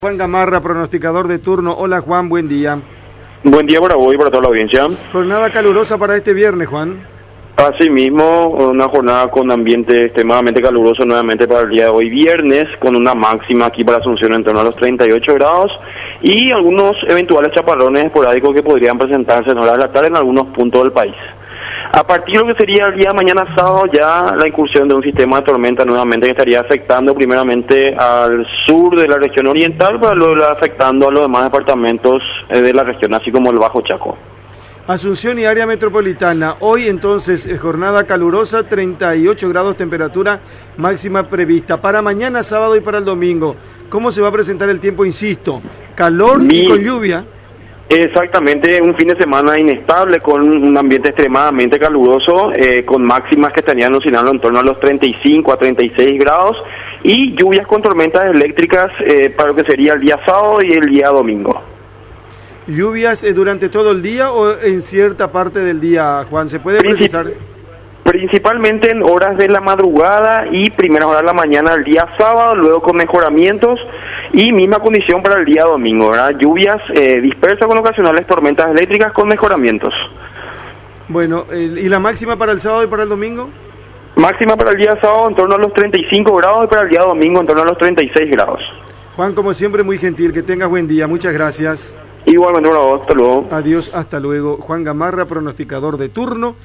Juan Gamarra, pronosticador de turno. Hola Juan, buen día. Buen día para vos y para toda la audiencia. Jornada calurosa para este viernes, Juan. Asimismo, una jornada con ambiente extremadamente caluroso nuevamente para el día de hoy viernes, con una máxima aquí para Asunción en torno a los 38 grados y algunos eventuales chaparrones esporádicos que podrían presentarse en horas de la tarde en algunos puntos del país. A partir de lo que sería el día de mañana sábado, ya la incursión de un sistema de tormenta nuevamente que estaría afectando primeramente al sur de la región oriental, para luego afectando a los demás departamentos de la región, así como el Bajo Chaco. Asunción y área metropolitana. Hoy entonces jornada calurosa, 38 grados temperatura máxima prevista. Para mañana sábado y para el domingo, ¿cómo se va a presentar el tiempo? Insisto, calor y con lluvia. Exactamente, un fin de semana inestable con un ambiente extremadamente caluroso, con máximas que estarían oscilando en torno a los 35 a 36 grados y lluvias con tormentas eléctricas para lo que sería el día sábado y el día domingo. ¿Lluvias durante todo el día o en cierta parte del día, Juan? ¿Se puede precisar? Principalmente en horas de la madrugada y primeras horas de la mañana el día sábado, luego con mejoramientos y misma condición para el día domingo, ¿verdad? Lluvias dispersas con ocasionales tormentas eléctricas con mejoramientos. Bueno, ¿y la máxima para el sábado y para el domingo? Máxima para el día sábado en torno a los 35 grados y para el día domingo en torno a los 36 grados. Juan, como siempre, muy gentil, que tengas buen día, muchas gracias. Igualmente, hasta luego. Adiós, hasta luego. Juan Gamarra, pronosticador de turno.